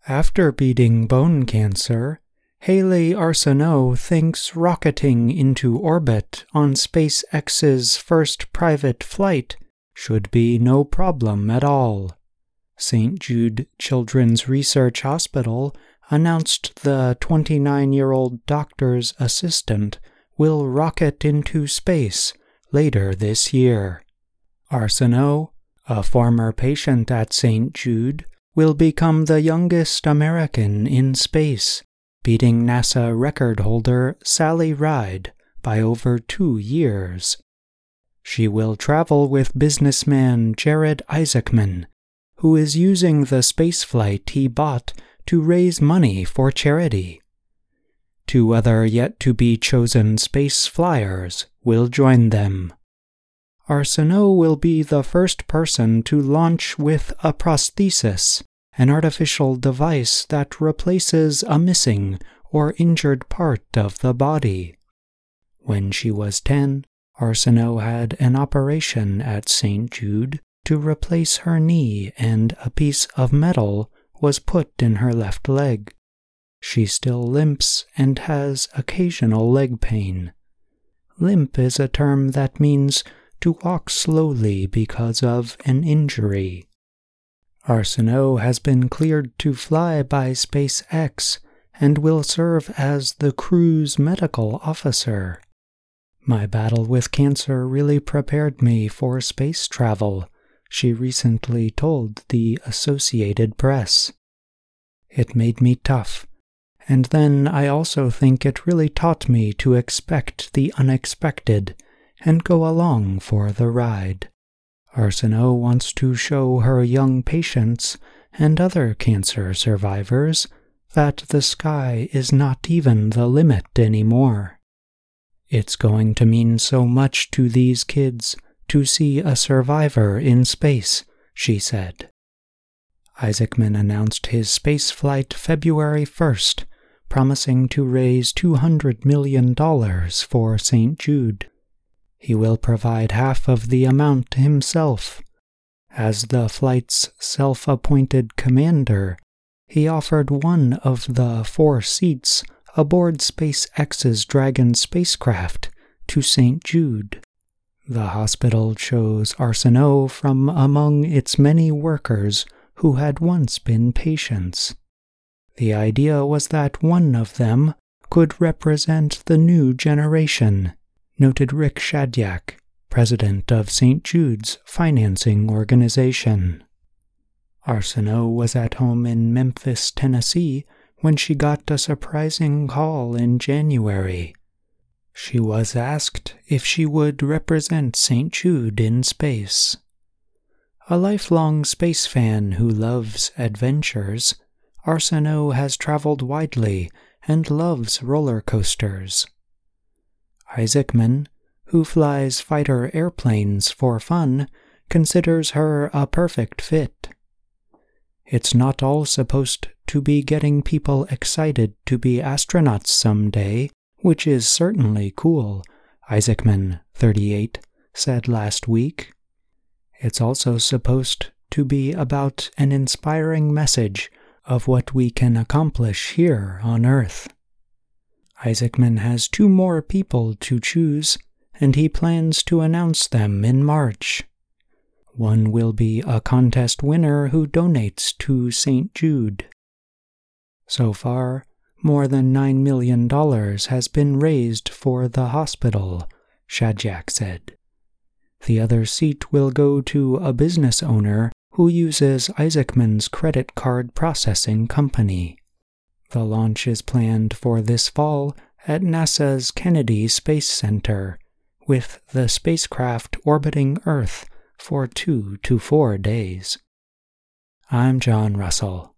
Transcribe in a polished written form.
After beating bone cancer, Haley Arsenault thinks rocketing into orbit on SpaceX's first private flight should be no problem at all. St. Jude Children's Research Hospital announced the 29-year-old doctor's assistant will rocket into space later this year. Arsenault, a former patient at St. Jude, will become the youngest American in space, beating NASA record holder Sally Ride by over 2 years. She will travel with businessman Jared Isaacman, who is using the spaceflight he bought to raise money for charity. 2 other yet-to-be-chosen space flyers will join them. Arsenault will be the first person to launch with a prosthesis, an artificial device that replaces a missing or injured part of the body. When she was 10, Arsenault had an operation at St. Jude to replace her knee, and a piece of metal was put in her left leg. She still limps and has occasional leg pain. Limp is a term that means to walk slowly because of an injury. Arsenault has been cleared to fly by SpaceX and will serve as the crew's medical officer. "My battle with cancer really prepared me for space travel," she recently told the Associated Press. "It made me tough, and then I also think it really taught me to expect the unexpected and go along for the ride." Arsenault wants to show her young patients and other cancer survivors that the sky is not even the limit anymore. "It's going to mean so much to these kids to see a survivor in space," she said. Isaacman announced his spaceflight February 1st, promising to raise $200 million for St. Jude. He will provide half of the amount himself. As the flight's self-appointed commander, he offered one of the 4 seats aboard SpaceX's Dragon spacecraft to St. Jude. The hospital chose Arsenault from among its many workers who had once been patients. The idea was that one of them could represent the new generation, noted Rick Shadyac, president of St. Jude's financing organization. Arsenault was at home in Memphis, Tennessee, when she got a surprising call in January. She was asked if she would represent St. Jude in space. A lifelong space fan who loves adventures, Arsenault has traveled widely and loves roller coasters. Isaacman, who flies fighter airplanes for fun, considers her a perfect fit. "It's not all supposed to be getting people excited to be astronauts someday, which is certainly cool," Isaacman, 38, said last week. "It's also supposed to be about an inspiring message of what we can accomplish here on Earth." Isaacman has 2 more people to choose, and he plans to announce them in March. One will be a contest winner who donates to St. Jude. So far, more than $9 million has been raised for the hospital, Shadyac said. The other seat will go to a business owner who uses Isaacman's credit card processing company. The launch is planned for this fall at NASA's Kennedy Space Center, with the spacecraft orbiting Earth for 2 to 4 days. I'm John Russell.